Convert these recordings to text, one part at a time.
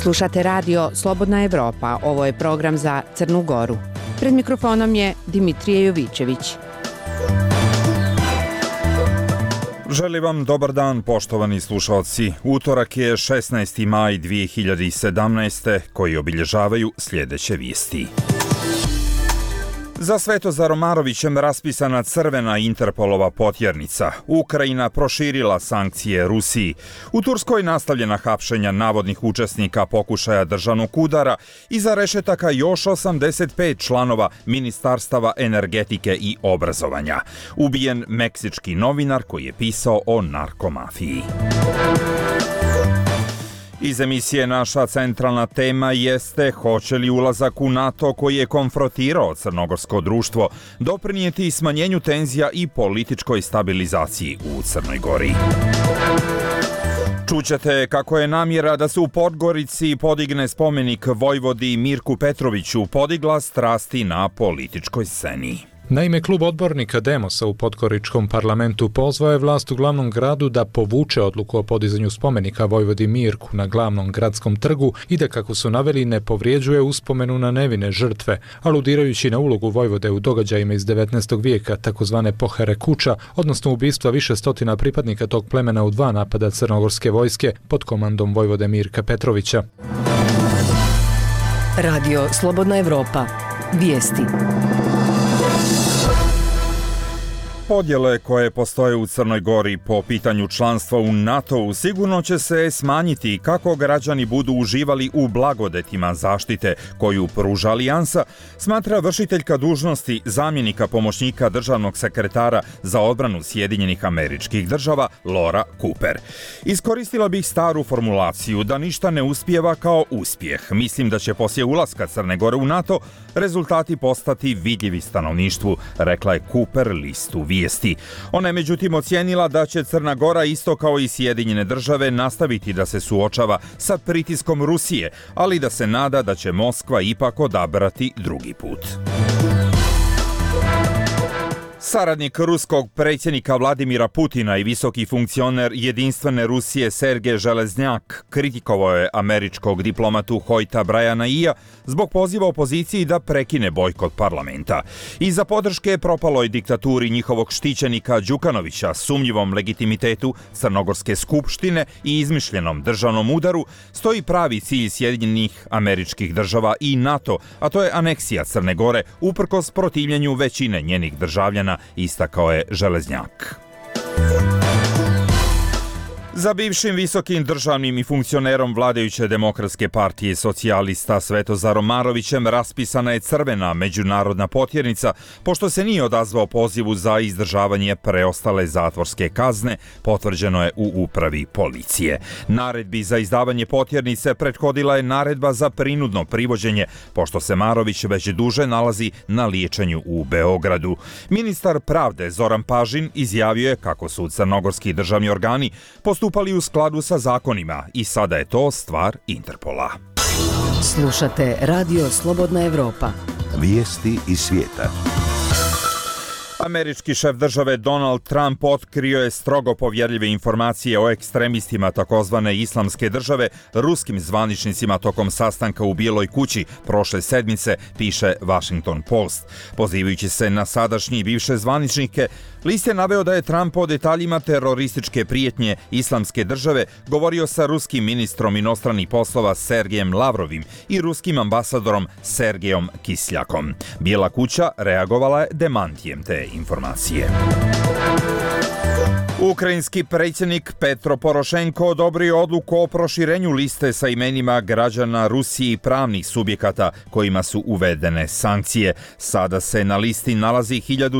Slušate radio Slobodna Evropa, ovo je program za Crnu Goru. Pred mikrofonom je Dimitrije Jovićević. Želim vam dobar dan, poštovani slušalci. Utorak je 16. maj 2017. koji obilježavaju sljedeće vijesti. Za Svetozarom Marovićem raspisana crvena Interpolova potjernica. Ukrajina proširila sankcije Rusiji. U Turskoj nastavljena hapšenja navodnih učesnika pokušaja državnog udara. Iza rešetaka još 85 članova Ministarstava energetike i obrazovanja. Ubijen meksički novinar koji je pisao o narkomafiji. Iz emisije naša centralna tema jeste hoće li ulazak u NATO koji je konfrontirao crnogorsko društvo doprinijeti smanjenju tenzija i političkoj stabilizaciji u Crnoj Gori. Čućete kako je namjera da se u Podgorici podigne spomenik vojvodi Mirku Petroviću podigla strasti na političkoj sceni. Naime, klub odbornika Demosa u Podgoričkom parlamentu pozvao je vlast u glavnom gradu da povuče odluku o podizanju spomenika vojvodi Mirku na glavnom gradskom trgu i da, kako su naveli, ne povrijeđuje uspomenu na nevine žrtve, aludirajući na ulogu vojvode u događajima iz 19. vijeka, takozvane Pohere Kuča, odnosno ubistva više stotina pripadnika tog plemena u 2 napada crnogorske vojske pod komandom vojvode Mirka Petrovića. Radio Slobodna Evropa. Vijesti. Podjele koje postoje u Crnoj Gori po pitanju članstva u NATO-u sigurno će se smanjiti kako građani budu uživali u blagodetima zaštite koju pruža alijansa, smatra vršiteljka dužnosti zamjenika pomoćnika državnog sekretara za odbranu Sjedinjenih Američkih Država Laura Cooper. Iskoristila bih staru formulaciju da ništa ne uspijeva kao uspjeh. Mislim da će poslije ulaska Crne Gore u NATO rezultati postati vidljivi stanovništvu, rekla je Cooper listu Vijesti. Ona je međutim ocijenila da će Crna Gora isto kao i Sjedinjene Države nastaviti da se suočava sa pritiskom Rusije, ali da se nada da će Moskva ipak odabrati drugi put. Saradnik ruskog predsjednika Vladimira Putina i visoki funkcioner jedinstvene Rusije Sergej Železnjak kritikovao je američkog diplomatu Hojta Brajana zbog poziva opoziciji da prekine bojkot parlamenta. Iza podrške propaloj diktaturi njihovog štićenika Đukanovića, sumnjivom legitimitetu Crnogorske skupštine i izmišljenom državnom udaru stoji pravi cilj Sjedinjenih Američkih Država i NATO, a to je aneksija Crne Gore uprkos protivljenju većine njenih državljana, istakao je Železnjak. Za bivšim visokim državnim i funkcionerom vladajuće Demokratske partije socijalista Svetozarom Marovićem raspisana je crvena međunarodna potjernica, pošto se nije odazvao pozivu za izdržavanje preostale zatvorske kazne, potvrđeno je u upravi policije. Naredbi za izdavanje potjernice prethodila je naredba za prinudno privođenje, pošto se Marović već duže nalazi na liječenju u Beogradu. Ministar pravde Zoran Pažin izjavio je kako su crnogorski državni organi postupali u skladu sa zakonima i sada je to stvar Interpola. Slušate Radio Slobodna Evropa. Vijesti iz svijeta. Američki šef države Donald Trump otkrio je strogo povjerljive informacije o ekstremistima takozvane Islamske države ruskim zvaničnicima tokom sastanka u Bijeloj kući prošle sedmice, piše Washington Post. Pozivajući se na sadašnji i bivše zvaničnike, list je naveo da je Trump o detaljima terorističke prijetnje Islamske države govorio sa ruskim ministrom inostranih poslova Sergejem Lavrovim i ruskim ambasadorom Sergejom Kisljakom. Bijela kuća reagovala je demantijem te informacije. Ukrajinski predsjednik Petro Porošenko odobrio odluku o proširenju liste sa imenima građana Rusije i pravnih subjekata kojima su uvedene sankcije. Sada se na listi nalazi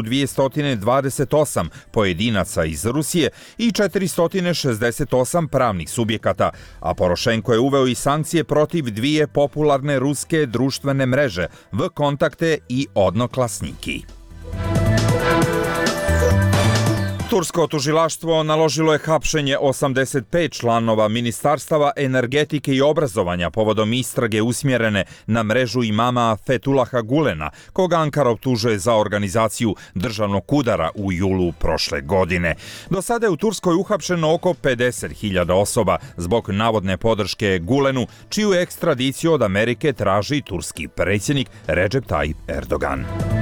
1228 pojedinaca iz Rusije i 468 pravnih subjekata, a Porošenko je uveo i sankcije protiv 2 popularne ruske društvene mreže VKontakte i Odnoklasniki. Tursko tužilaštvo naložilo je hapšenje 85 članova ministarstava energetike i obrazovanja povodom istrage usmjerene na mrežu imama Fethullaha Gulena, koga Ankara optužuje za organizaciju državnog udara u julu prošle godine. Do sada je u Turskoj uhapšeno oko 50.000 osoba zbog navodne podrške Gulenu, čiju ekstradiciju od Amerike traži turski predsjednik Recep Tayyip Erdogan.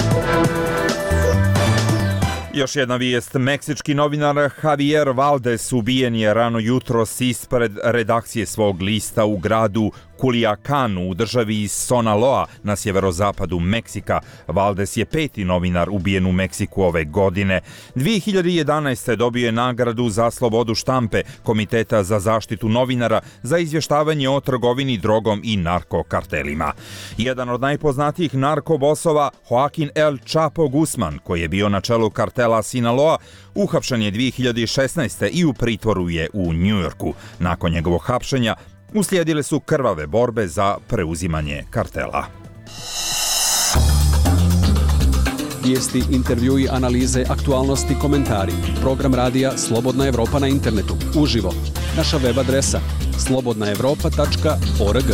Još jedna vijest. Meksički novinar Javier Valdez ubijen je rano jutros ispred redakcije svog lista u gradu Culiacanu u državi Sinaloa na sjeverozapadu Meksika. Valdez je 5. novinar ubijen u Meksiku ove godine. 2011. dobio je nagradu za slobodu štampe Komiteta za zaštitu novinara za izvještavanje o trgovini drogom i narkokartelima. Jedan od najpoznatijih narkobosova, Joaquin El Chapo Guzman, koji je bio na čelu kartela Sinaloa, uhapšen je 2016. i u pritvoru je u Njujorku. Nakon njegovog hapšenja uslijedile su krvave borbe za preuzimanje kartela. Vijesti, intervjui, analize, aktualnosti, komentari. Program radija Slobodna Evropa na internetu. Uživo. Naša web adresa slobodnaevropa.org.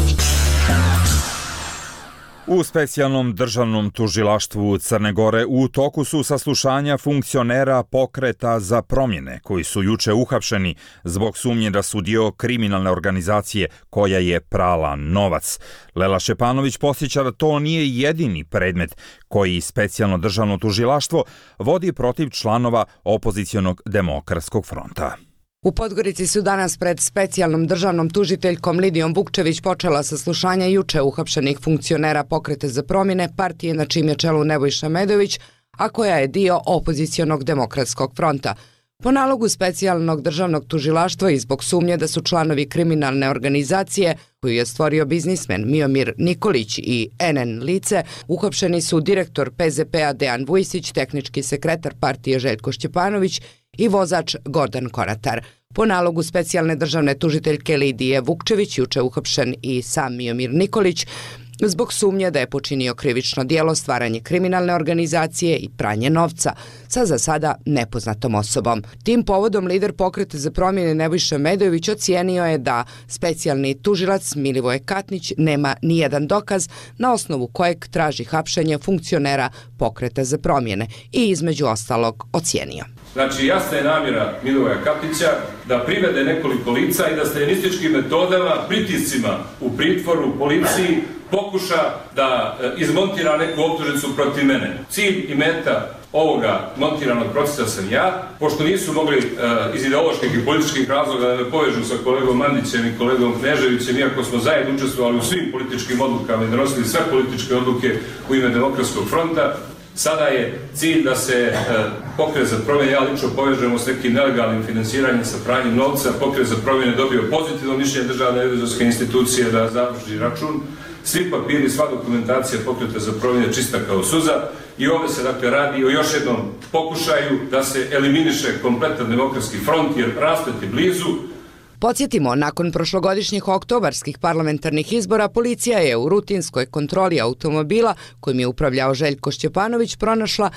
U specijalnom državnom tužilaštvu Crne Gore u toku su saslušanja funkcionera Pokreta za promjene, koji su juče uhapšeni zbog sumnje da su dio kriminalne organizacije koja je prala novac. Lela Šćepanović podsjeća da to nije jedini predmet koji specijalno državno tužilaštvo vodi protiv članova opozicionog demokratskog fronta. U Podgorici su danas pred specijalnom državnom tužiteljkom Lidijom Vukčević počela saslušanja juče uhapšenih funkcionera Pokreta za promjene, partije na čijem je čelu Nebojša Medović, a koja je dio opozicionog demokratskog fronta. Po nalogu specijalnog državnog tužilaštva i zbog sumnje da su članovi kriminalne organizacije koju je stvorio biznismen Miomir Nikolić i NN lice, uhapšeni su direktor PZP-a Dejan Vujsić, tehnički sekretar partije Željko Šćepanović i vozač Gordan Konatar. Po nalogu specijalne državne tužiteljke Lidije Vukčević juče uhapšen i sam Miomir Nikolić zbog sumnje da je počinio krivično djelo stvaranje kriminalne organizacije i pranje novca sa za sada nepoznatom osobom. Tim povodom lider Pokreta za promjene Nebojša Medović ocijenio je da specijalni tužilac Milivoje Katnić nema nijedan dokaz na osnovu kojeg traži hapšenje funkcionera Pokreta za promjene i između ostalog ocijenio. Znači, jasna je namjera Milivoja Katnića da privede nekoliko lica i da staljinističkim metodama, pritiscima u pritvoru, policiji, pokuša da izmontira neku optužnicu protiv mene. Cilj i meta ovoga montiranog procesa sam ja, pošto nisu mogli iz ideoloških i političkih razloga da me povežu sa kolegom Mandićem i kolegom Kneževićem, iako smo zajedno učestvovali u svim političkim odlukama i donosili sve političke odluke u ime Demokratskog fronta. Sada je cilj da se Pokret za promjene, ja lično povežemo s nekim nelegalnim finansiranjem sa pranjem novca. Pokret za promjene dobio pozitivno mišljenje državne revizorske institucije da završi račun. Svi papiri, sva dokumentacija Pokreta za promjene čista kao suza i ovdje se dakle radi o još jednom pokušaju da se eliminiše kompletan demokratski front jer rasplet je blizu. Podsjetimo, nakon prošlogodišnjih oktobarskih parlamentarnih izbora, policija je u rutinskoj kontroli automobila kojim je upravljao Željko Šćepanović pronašla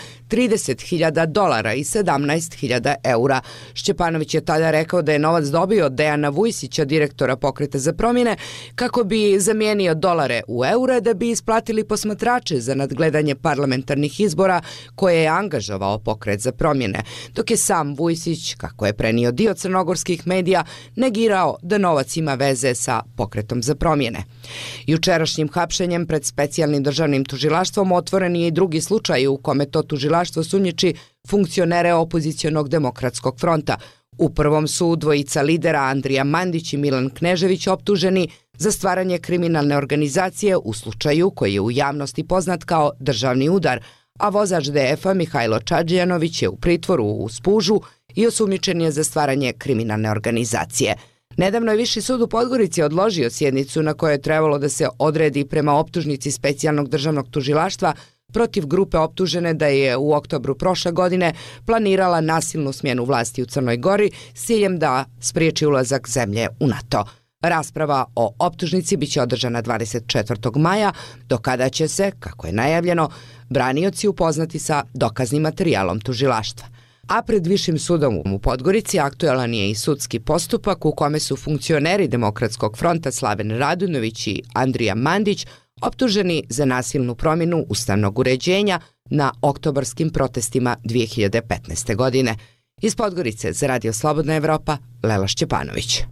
$30.000 i 17.000 eura. Šćepanović je tada rekao da je novac dobio od Dejana Vujsića, direktora Pokreta za promjene, kako bi zamijenio dolare u eure da bi isplatili posmatrače za nadgledanje parlamentarnih izbora koje je angažovao Pokret za promjene, dok je sam Vujsić, kako je prenio dio crnogorskih medija, negirao da novac ima veze sa Pokretom za promjene. Jučerašnjim hapšenjem pred specijalnim državnim tužilaštvom otvoren je i drugi slučaj u kome to tužilaštvo sumnjiči funkcionere opozicionog demokratskog fronta. U prvom su dvojica lidera Andrija Mandić i Milan Knežević optuženi za stvaranje kriminalne organizacije u slučaju koji je u javnosti poznat kao državni udar, a vozač DF-a Mihajlo Čadžijanović je u pritvoru u Spužu i osumnjičen je za stvaranje kriminalne organizacije. Nedavno je Viši sud u Podgorici odložio sjednicu na kojoj je trebalo da se odredi prema optužnici specijalnog državnog tužilaštva protiv grupe optužene da je u oktobru prošle godine planirala nasilnu smjenu vlasti u Crnoj Gori s ciljem da spriječi ulazak zemlje u NATO. Rasprava o optužnici biće održana 24. maja, do kada će se, kako je najavljeno, branioci upoznati sa dokaznim materijalom tužilaštva. A pred Višim sudom u Podgorici aktualan je i sudski postupak u kome su funkcioneri Demokratskog fronta Slaven Radunović i Andrija Mandić optuženi za nasilnu promjenu ustavnog uređenja na oktobarskim protestima 2015. godine. Iz Podgorice za Radio Slobodna Evropa, Lela Šćepanović.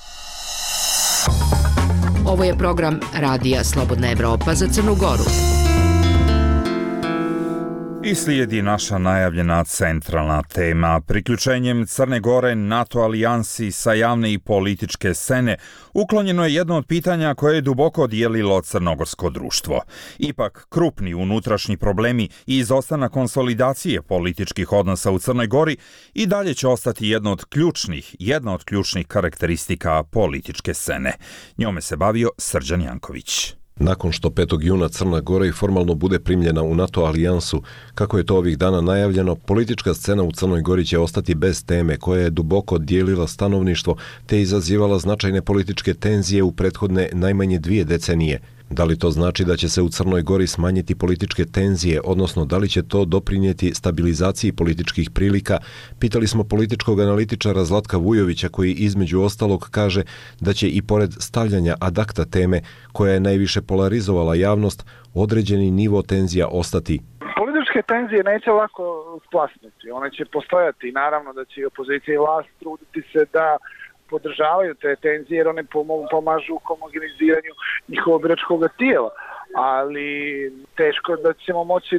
Ovo je program Radija Slobodna Evropa za Crnu Goru. I slijedi naša najavljena centralna tema. Priključenjem Crne Gore NATO alijansi sa javne i političke scene uklonjeno je jedno od pitanja koje je duboko dijelilo crnogorsko društvo. Ipak, krupni unutrašnji problemi i izostanak konsolidacije političkih odnosa u Crnoj Gori i dalje će ostati jedna od ključnih karakteristika političke scene. Njome se bavio Srđan Janković. Nakon što 5. juna Crna Gora i formalno bude primljena u NATO alijansu, kako je to ovih dana najavljeno, politička scena u Crnoj Gori će ostati bez teme koja je duboko dijelila stanovništvo te izazivala značajne političke tenzije u prethodne najmanje 2 decenije. Da li to znači da će se u Crnoj Gori smanjiti političke tenzije, odnosno da li će to doprinijeti stabilizaciji političkih prilika, pitali smo političkog analitičara Zlatka Vujovića koji između ostalog kaže da će i pored stavljanja ad acta teme koja je najviše polarizovala javnost, određeni nivo tenzija ostati. Političke tenzije neće lako splasnuti, one će postojati i naravno da će i opozicija i vlast truditi se da podržavaju te tenzije jer one pomažu u homogeniziranju njihovog biračkog tijela, ali teško da ćemo moći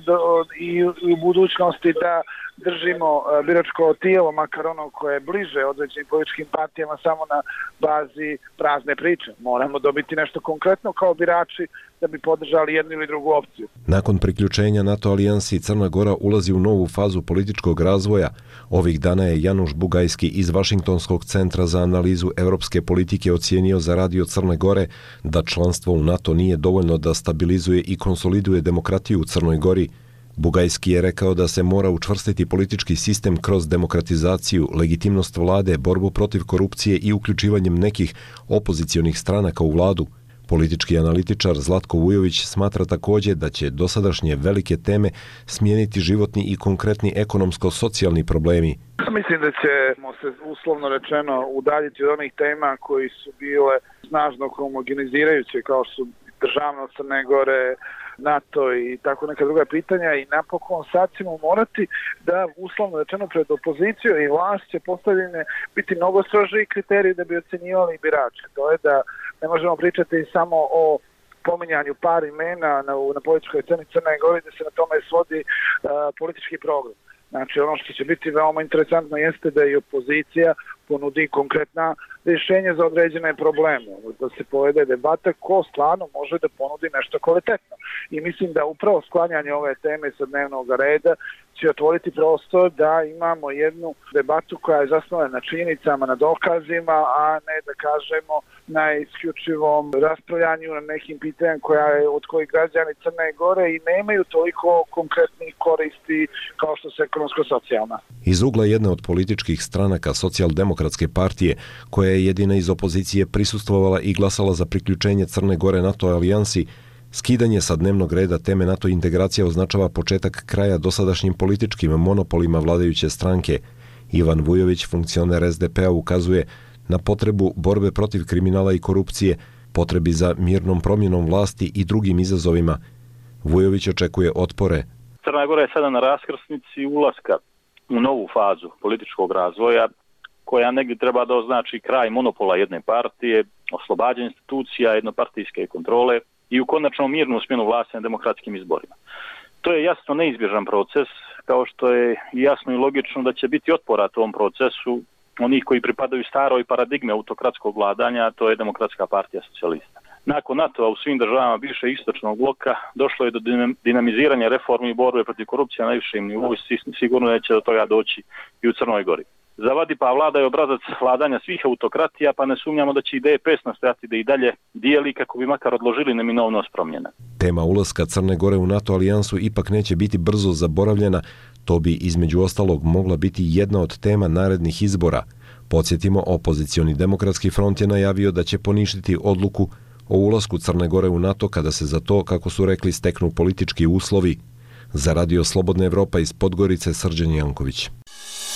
i u budućnosti da držimo biračko tijelo, makar ono koje je bliže određenim političkim partijama, samo na bazi prazne priče. Moramo dobiti nešto konkretno kao birači da bi podržali jednu ili drugu opciju. Nakon priključenja NATO alijansi, Crna Gora ulazi u novu fazu političkog razvoja. Ovih dana je Januš Bugajski iz Vašingtonskog centra za analizu europske politike ocijenio za Radio Crne Gore da članstvo u NATO nije dovoljno da stabilizuje i konsoliduje demokratiju u Crnoj Gori. Bugajski je rekao da se mora učvrstiti politički sistem kroz demokratizaciju, legitimnost vlade, borbu protiv korupcije i uključivanjem nekih opozicionih stranaka u vladu. Politički analitičar Zlatko Vujović smatra također da će dosadašnje velike teme smijeniti životni i konkretni ekonomsko-socijalni problemi. Mislim da ćemo se uslovno rečeno udaljiti od onih tema koji su bile snažno homogenizirajuće kao su državnost Crne Gore, NATO i tako neka druga pitanja i napokon sad ćemo morati da uslovno rečeno pred opozicijom i vlast će postavljene biti mnogo strožiji kriteriji da bi ocenjivali birače. To je da ne možemo pričati samo o pominjanju par imena na političkoj sceni Crne Gore da se na tome svodi politički program. Znači ono što će biti veoma interesantno jeste da i opozicija ponudi konkretna rješenja za određene probleme. Da se povede debata ko stvarno može da ponudi nešto kvalitetno. I mislim da upravo sklanjanje ove teme sa dnevnog reda će otvoriti prostor da imamo jednu debatu koja je zasnovana na činjenicama, na dokazima, a ne da kažemo na isključivom raspravljanju na nekim pitanjima od kojih građani Crne Gore i nemaju toliko konkretnih koristi kao što su ekonomsko-socijalna. Iz ugla jedne od političkih stranaka Socijaldemokratske partije, koja je jedina iz opozicije prisustvovala i glasala za priključenje Crne Gore NATO alijansi, skidanje sa dnevnog reda teme NATO integracija označava početak kraja dosadašnjim političkim monopolima vladajuće stranke. Ivan Vujović, funkcioner SDP-a, ukazuje na potrebu borbe protiv kriminala i korupcije, potrebi za mirnom promjenom vlasti i drugim izazovima. Vujović očekuje otpore. Crna Gora je sada na raskrsnici ulaska u novu fazu političkog razvoja koja negdje treba da označi kraj monopola jedne partije, oslobađanje institucija, jednopartijske kontrole i u konačnom mirnu smjenu vlasti na demokratskim izborima. To je jasno neizbježan proces, kao što je jasno i logično da će biti otpora tom procesu onih koji pripadaju staroj paradigme autokratskog vladanja, to je Demokratska partija socijalista. Nakon NATO-a u svim državama bivšeg istočnog bloka došlo je do dinamiziranja reformi i borbe protiv korupcije na najvišem nivou i sigurno neće do toga doći i u Crnoj Gori. Zavadi pa vlada je obrazac vladanja svih autokratija, pa ne sumnjamo da će i DPS nastojati da i dalje dijeli kako bi makar odložili neminovnost promjena. Tema ulaska Crne Gore u NATO alijansu ipak neće biti brzo zaboravljena. To bi između ostalog mogla biti jedna od tema narednih izbora. Podsjetimo, opozicioni Demokratski front je najavio da će poništiti odluku o ulasku Crne Gore u NATO kada se za to, kako su rekli, steknu politički uslovi. Za Radio Slobodna Evropa iz Podgorice, Srđan Janković.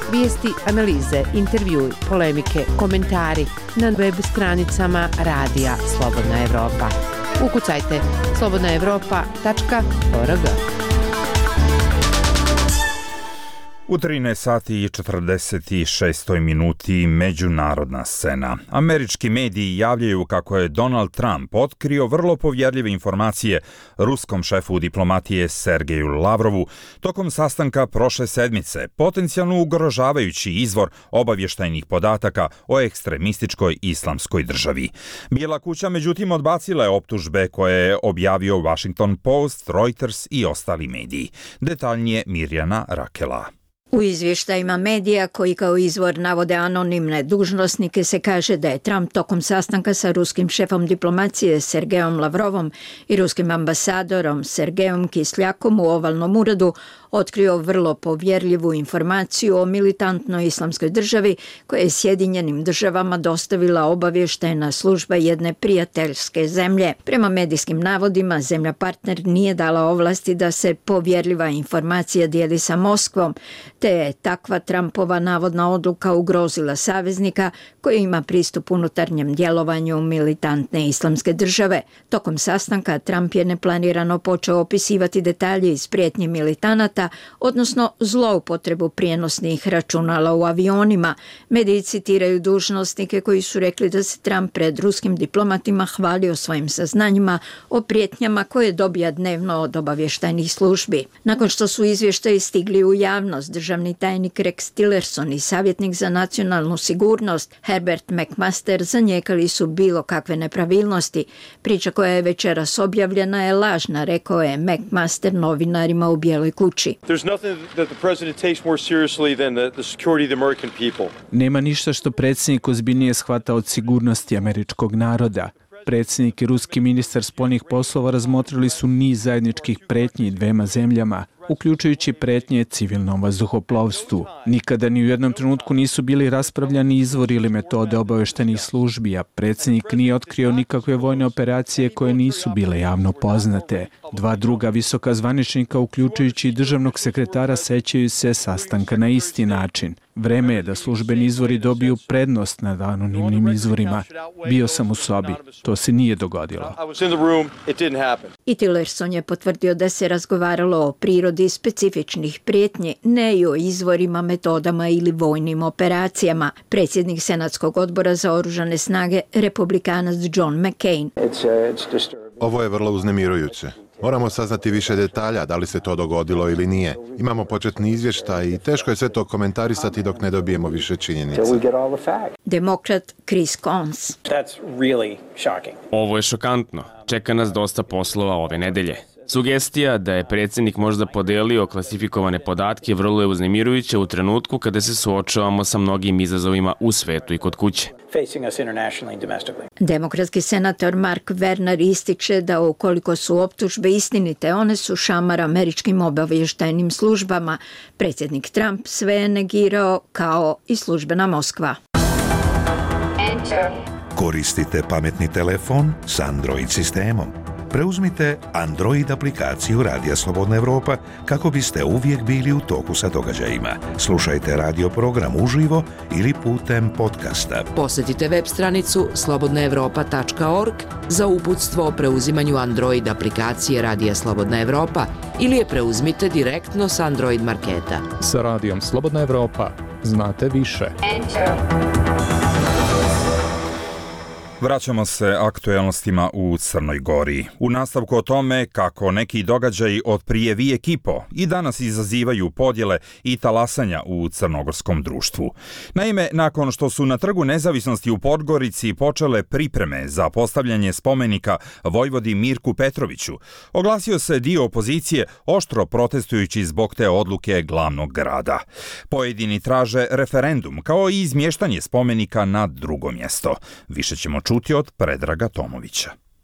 Vijesti, analize, intervjui, polemike, komentari na web stranicama Radija Slobodna Evropa. Ukucajte slobodnaevropa.org. U 13 sati i 46 minuti međunarodna scena. Američki mediji javljaju kako je Donald Trump otkrio vrlo povjerljive informacije ruskom šefu diplomatije Sergeju Lavrovu tokom sastanka prošle sedmice, potencijalno ugrožavajući izvor obavještajnih podataka o ekstremističkoj islamskoj državi. Bijela kuća međutim odbacila je optužbe koje je objavio Washington Post, Reuters i ostali mediji. Detaljnije Mirjana Rakela. U izvještajima medija koji kao izvor navode anonimne dužnosnike se kaže da je Trump tokom sastanka sa ruskim šefom diplomacije Sergejom Lavrovom i ruskim ambasadorom Sergejom Kisljakom u ovalnom uredu otkrio vrlo povjerljivu informaciju o militantnoj islamskoj državi koja je Sjedinjenim državama dostavila obavještajna služba jedne prijateljske zemlje. Prema medijskim navodima, zemlja partner nije dala ovlasti da se povjerljiva informacija dijeli sa Moskvom, te je takva Trumpova navodna odluka ugrozila saveznika koji ima pristup unutarnjem djelovanju militantne islamske države. Tokom sastanka Trump je neplanirano počeo opisivati detalje iz prijetnje militanata, odnosno zloupotrebu prijenosnih računala u avionima. Mediji citiraju dužnosnike koji su rekli da se Trump pred ruskim diplomatima hvalio svojim saznanjima o prijetnjama koje dobija dnevno od obavještajnih službi. Nakon što su izvještaji stigli u javnost, državni tajnik Rex Tillerson i savjetnik za nacionalnu sigurnost Herbert McMaster zanijekali su bilo kakve nepravilnosti. Priča koja je večeras objavljena je lažna, rekao je McMaster novinarima u Bijeloj kući. Nema ništa što predsjednik ozbiljnije shvata od sigurnosti američkog naroda. Predsjednik i ruski ministar spoljnih poslova razmotrili su niz zajedničkih pretnji dvema zemljama, uključujući pretnje civilnom vazduhoplovstvu. Nikada ni u jednom trenutku nisu bili raspravljani izvori ili metode obavještajnih službi, a predsjednik nije otkrio nikakve vojne operacije koje nisu bile javno poznate. Dva druga visoka zvaničnika, uključujući i državnog sekretara, sećaju se sastanka na isti način. Vreme je da službeni izvori dobiju prednost nad anonimnim izvorima. Bio sam u sobi. To se nije dogodilo. I Tillerson je potvrdio da se razgovaralo o prirodi specifičnih prijetnji, ne i o izvorima, metodama ili vojnim operacijama. Predsjednik Senatskog odbora za oružane snage, republikanac John McCain. Ovo je vrlo uznemirujuće. Moramo saznati više detalja, da li se to dogodilo ili nije. Imamo početni izvještaj i teško je sve to komentarisati dok ne dobijemo više činjenica. Demokrat Chris Coons. Ovo je šokantno. Čeka nas dosta poslova ove nedelje. Sugestija da je predsjednik možda podelio klasifikovane podatke vrlo je uznemirujuća u trenutku kada se suočavamo sa mnogim izazovima u svetu i kod kuće. Demokratski senator Mark Werner ističe da ukoliko su optužbe istinite, one su šamar američkim obavještajnim službama. Predsjednik Trump sve je negirao kao i službena Moskva. Koristite pametni telefon s Android sistemom. Preuzmite Android aplikaciju Radija Slobodna Evropa kako biste uvijek bili u toku sa događajima. Slušajte radio program uživo ili putem podcasta. Posjetite web stranicu slobodnaevropa.org za uputstvo o preuzimanju Android aplikacije Radija Slobodna Evropa ili je preuzmite direktno s Android marketa. Sa Radijom Slobodna Evropa znate više. Vraćamo se aktuelnostima u Crnoj Gori. U nastavku o tome kako neki događaji od prije vijek i po i danas izazivaju podjele i talasanja u crnogorskom društvu. Naime, nakon što su na Trgu nezavisnosti u Podgorici počele pripreme za postavljanje spomenika vojvodi Mirku Petroviću, oglasio se dio opozicije oštro protestujući zbog te odluke glavnog grada. Pojedini traže referendum kao i izmještanje spomenika na drugo mjesto. Više ćemo čuti od Predraga Tomovića.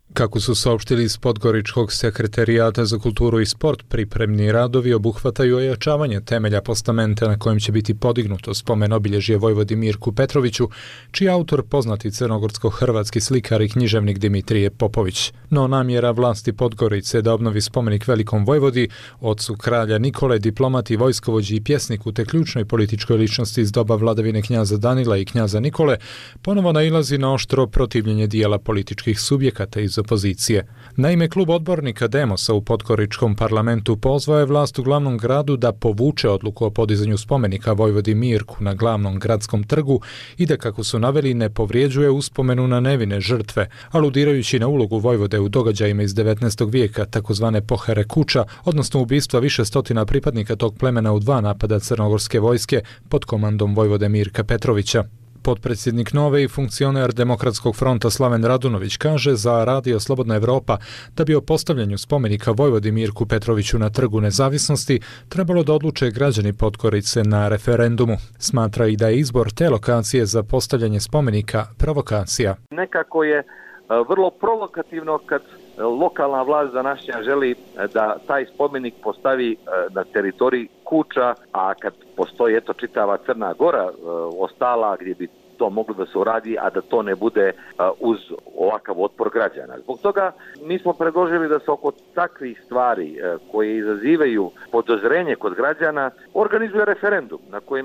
Kako su saopštili iz Podgoričkog sekretarijata za kulturu i sport, pripremni radovi obuhvataju ojačavanje temelja postamenta na kojem će biti podignuto spomen obilježje vojvodi Mirku Petroviću, čiji autor poznati crnogorsko-hrvatski slikar i književnik Dimitrije Popović. No namjera vlasti Podgorice da obnovi spomenik velikom vojvodi, ocu kralja Nikole, diplomati, vojskovođi i pjesniku te ključnoj političkoj ličnosti iz doba vladavine knjaza Danila i knjaza Nikole, ponovo nailazi na oštro protivljenje dijela političkih subjekata iz opozicije. Naime, klub odbornika Demosa u Podgoričkom parlamentu pozvao je vlast u glavnom gradu da povuče odluku o podizanju spomenika vojvodi Mirku na glavnom gradskom trgu i da, kako su naveli, ne povrijeđuje uspomenu na nevine žrtve, aludirajući na ulogu vojvode u događajima iz 19. vijeka, takozvane pohere kuća, odnosno ubistva više stotina pripadnika tog plemena u 2 napada crnogorske vojske pod komandom vojvode Mirka Petrovića. Potpredsjednik Nove i funkcioner Demokratskog fronta Slaven Radunović kaže za Radio Slobodna Evropa da bi o postavljanju spomenika vojvodi Mirku Petroviću na Trgu nezavisnosti trebalo da odluče građani Podgorice na referendumu. Smatra i da je izbor te lokacije za postavljanje spomenika provokacija. Nekako je vrlo provokativno kad lokalna vlast današnja želi da taj spomenik postavi na teritoriji Kuča, a kad postoji čitava Crna Gora ostala gdje bi to moglo da se uradi, a da to ne bude uz ovakav otpor građana. Zbog toga mi smo predložili da se oko takvih stvari koje izazivaju podozrenje kod građana organizuje referendum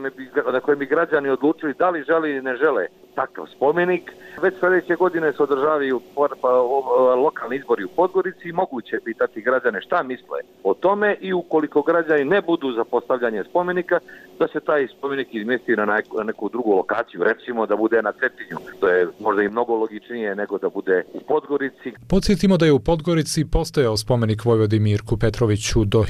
na kojem bi građani odlučili da li žele ili ne žele takav spomenik. Već sljedeće godine se održavaju lokalni izbori u Podgorici i moguće je pitati građane šta misle o tome i ukoliko građani ne budu za postavljanje spomenika, da se taj spomenik izmjesti na neku drugu lokaciju, recimo da bude na Cetinju. To je možda i mnogo logičnije nego da bude u Podgorici. Podsjetimo da je u Podgorici postojao spomenik vojvodi Mirku Petroviću do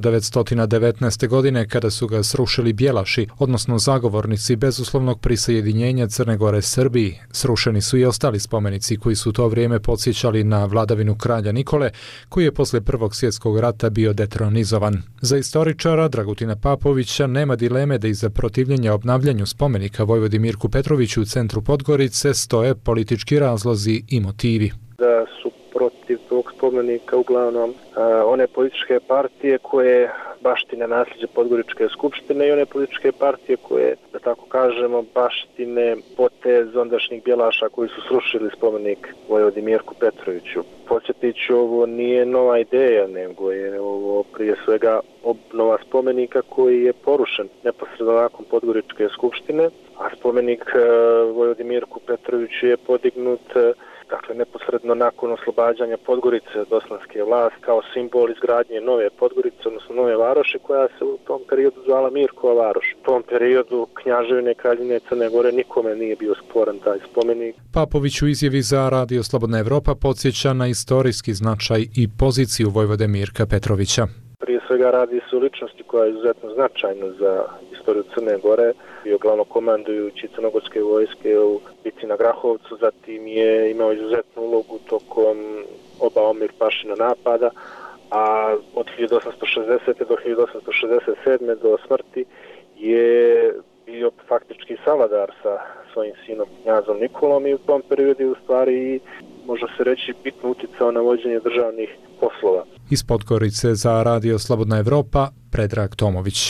1919. godine kada su ga srušili Bjelaši, odnosno zagovornici bezuslovnog prisajedinjenja Crne Gore Srbiji. Srušeni su i ostali spomenici koji su u to vrijeme podsjećali na vladavinu kralja Nikole, koji je posle Prvog svjetskog rata bio detronizovan. Za istoričara Dragutina Papovića nema dileme da iza protivljenja obnavljanju spomenika vojvodi Mirku Petroviću u centru Podgorice stoje politički razlozi i motivi. Da su protiv tog spomenika uglavnom one političke partije koje baštine nasljeđe Podgoričke skupštine i one političke partije koje, da tako kažemo, baštine potez ondašnjih Bjelaša koji su srušili spomenik vojvodi Mirku Petroviću. Podsjetit ću, ovo nije nova ideja, nego je ovo prije svega obnova spomenika koji je porušen neposredno nakon Podgoričke skupštine, a spomenik vojvodi Mirku Petroviću je podignut neposredno nakon oslobađanja Podgorice od osmanske vlasti kao simbol izgradnje nove Podgorice, odnosno nove varoši koja se u tom periodu zvala Mirkova varoš. U tom periodu knjaževine Kraljevine Crne Gore nikome nije bio sporan taj spomenik. Papović u izjavi za Radio Slobodna Evropa podsjeća na istorijski značaj i poziciju vojvode Mirka Petrovića. Prije svega radi se o ličnosti koja je izuzetno značajna za istoriju Crne Gore. Bio glavnokomandujući crnogorske vojske u bitci na Grahovcu, zatim je imao izuzetnu ulogu tokom oba Omir Pašina napada, a od 1860. do 1867. do smrti je bio faktički savladar sa svojim sinom knjazom Nikolom i u tom periodu u stvari može se reći bitno uticao na vođenje državnih poslova. Iz Podgorice za Radio Slobodna Evropa, Predrag Tomović.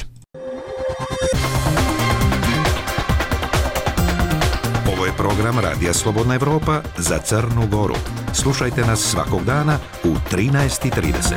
Ovo je program Radija Slobodna Evropa za Crnu Goru. Slušajte nas svakog dana u 13:30.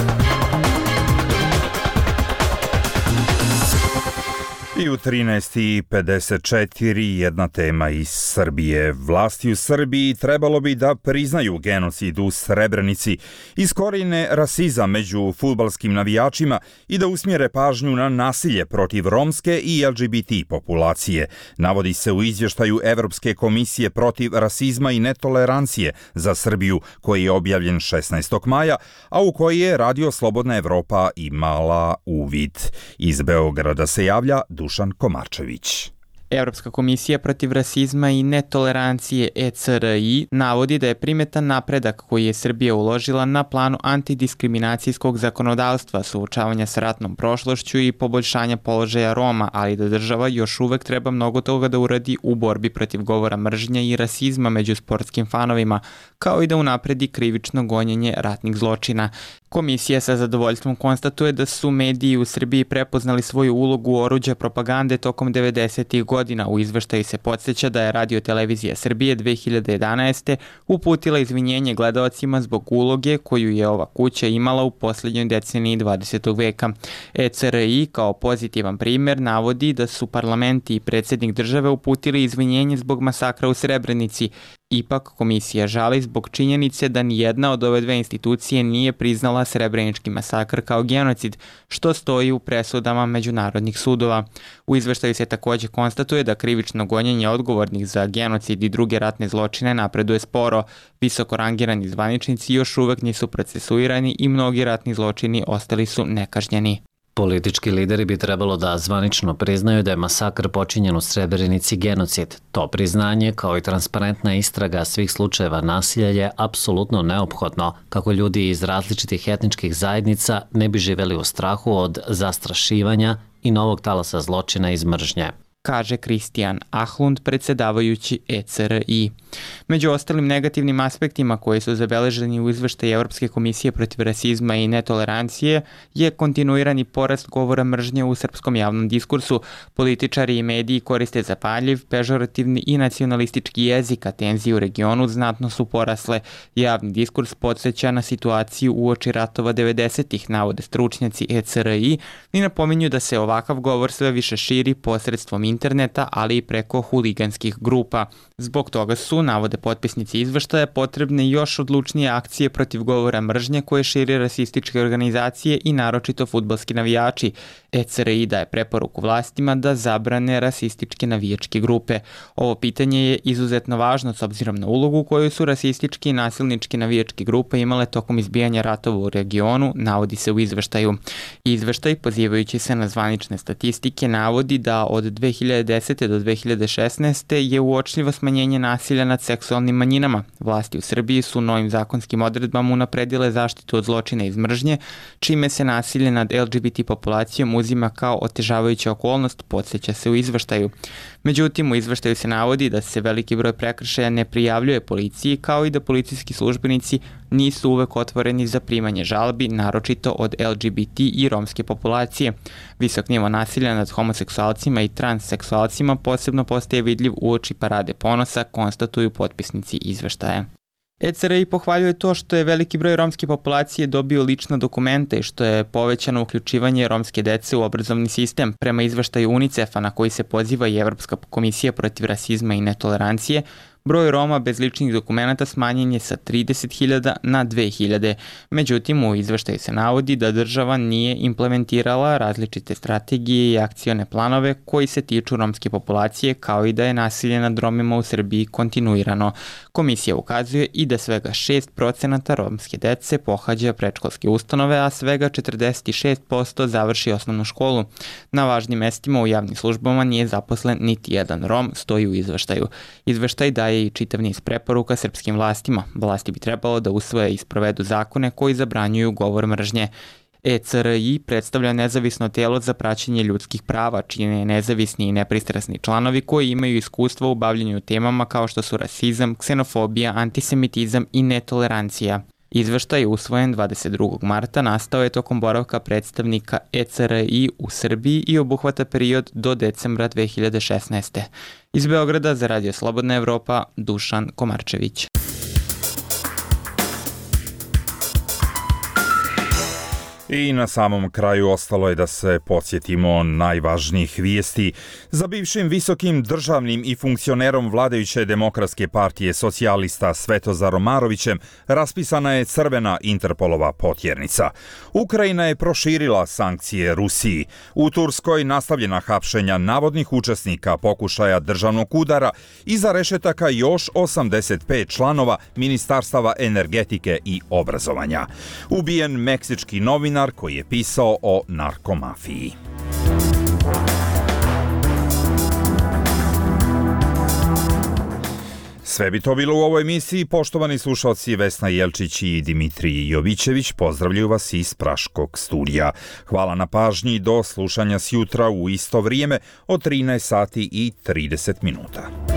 I u 13:54 jedna tema iz Srbije. Vlasti u Srbiji trebalo bi da priznaju genocid u Srebrenici, iskorine rasizam među fudbalskim navijačima i da usmjere pažnju na nasilje protiv romske i LGBT populacije. Navodi se u izvještaju Evropske komisije protiv rasizma i netolerancije za Srbiju, koji je objavljen 16. maja, a u koji je Radio Slobodna Evropa imala uvid. Iz Beograda se javlja Dušan Komarčević. Evropska komisija protiv rasizma i netolerancije ECRI navodi da je primetan napredak koji je Srbija uložila na planu antidiskriminacijskog zakonodavstva, suočavanja sa ratnom prošlošću i poboljšanja položaja Roma, ali da država još uvek treba mnogo toga da uradi u borbi protiv govora mržnje i rasizma među sportskim fanovima, kao i da unapredi krivično gonjenje ratnih zločina. Komisija sa zadovoljstvom konstatuje da su mediji u Srbiji prepoznali svoju ulogu oruđa propagande tokom 90. godina. U izveštaju se podsjeća da je Radio Televizija Srbije 2011. uputila izvinjenje gledaocima zbog uloge koju je ova kuća imala u posljednjoj deceniji 20. veka. ECRI kao pozitivan primjer navodi da su parlamenti i predsjednik države uputili izvinjenje zbog masakra u Srebrenici. Ipak komisija žali zbog činjenice da nijedna od ove dve institucije nije priznala Srebrenički masakr kao genocid, što stoji u presudama međunarodnih sudova. U izveštaju se također konstatuje da krivično gonjenje odgovornih za genocid i druge ratne zločine napreduje sporo. Visoko rangirani zvaničnici još uvek nisu procesuirani i mnogi ratni zločini ostali su nekažnjeni. Politički lideri bi trebalo da zvanično priznaju da je masakr počinjen u Srebrenici genocid. To priznanje, kao i transparentna istraga svih slučajeva nasilja je apsolutno neophodno kako ljudi iz različitih etničkih zajednica ne bi živeli u strahu od zastrašivanja i novog talasa zločina iz mržnje, kaže Kristijan Ahlund, predsjedavajući ECRI. Među ostalim negativnim aspektima koji su zabeleženi u izveštaju Evropske komisije protiv rasizma i netolerancije je kontinuirani porast govora mržnje u srpskom javnom diskursu. Političari i mediji koriste zapaljiv, pežorativni i nacionalistički jezik, a tenzije u regionu znatno su porasle. Javni diskurs podsjeća na situaciju uoči ratova 90-ih, navode stručnjaci ECRI i napominju da se ovakav govor sve više širi posredstvom interneta, ali i preko huliganskih grupa. Zbog toga su, navode potpisnici izveštaja, potrebne još odlučnije akcije protiv govora mržnje koje šire rasističke organizacije i naročito fudbalski navijači. ECRI daje preporuku vlastima da zabrane rasističke navijačke grupe. Ovo pitanje je izuzetno važno s obzirom na ulogu koju su rasističke i nasilničke navijačke grupe imale tokom izbijanja ratova u regionu, navodi se u izveštaju. Izveštaj, pozivajući se na zvanične statistike, navodi da od 2010. do 2016. je uočljivo smanjenje nasilja nad seksualnim manjinama. Vlasti u Srbiji su novim zakonskim odredbama unapredile zaštitu od zločina iz mržnje, čime se nasilje nad LGBT populacijom uzima kao otežavajuća okolnost, podsjeća se u izveštaju. Međutim, u izveštaju se navodi da se veliki broj prekršaja ne prijavljuje policiji, kao i da policijski službenici nisu uvek otvoreni za primanje žalbi, naročito od LGBT i romske populacije. Visok nivo nasilja nad homoseksualcima i transseksualcima posebno postaje vidljiv uoči Parade ponosa, konstatuju potpisnici izveštaja. ECRI pohvaljuje to što je veliki broj romske populacije dobio lična dokumenta i što je povećano uključivanje romske dece u obrazovni sistem. Prema izveštaju UNICEF-a na koji se poziva i Evropska komisija protiv rasizma i netolerancije, broj Roma bez ličnih dokumenata smanjen je sa 30.000 na 2.000. Međutim, u izveštaju se navodi da država nije implementirala različite strategije i akcione planove koji se tiču romske populacije, kao i da je nasilje nad Romima u Srbiji kontinuirano. Komisija ukazuje i da svega 6% romske dece pohađa predškolske ustanove, a svega 46% završi osnovnu školu. Na važnim mestima u javnim službama nije zaposlen niti jedan Rom, stoji u izveštaju. Izveštaj daje i čitav niz preporuka srpskim vlastima. Vlasti bi trebalo da usvoje i sprovedu zakone koji zabranjuju govor mržnje. ECRI predstavlja nezavisno telo za praćenje ljudskih prava, čine nezavisni i nepristrasni članovi koji imaju iskustvo u bavljenju temama kao što su rasizam, ksenofobija, antisemitizam i netolerancija. Izveštaj usvojen 22. marta nastao je tokom boravka predstavnika ECRI u Srbiji i obuhvata period do decembra 2016. Iz Beograda za Radio Slobodna Evropa, Dušan Komarčević. I na samom kraju ostalo je da se podsjetimo najvažnijih vijesti. Za bivšim visokim državnim i funkcionerom vladajuće Demokratske partije socijalista Svetozarom Marovićem raspisana je crvena Interpolova potjernica. Ukrajina je proširila sankcije Rusiji. U Turskoj nastavljena hapšenja navodnih učesnika pokušaja državnog udara, iza rešetaka još 85 članova Ministarstava energetike i obrazovanja. Ubijen meksički novinar koji je pisao o narkomafiji. Sve bi to bilo u ovoj emisiji. Poštovani slušalci, Vesna Jelčić i Dimitrij Jovićević pozdravljaju vas iz Praškog studija. Hvala na pažnji, do slušanja sjutra u isto vrijeme od 13 sati i 30 minuta.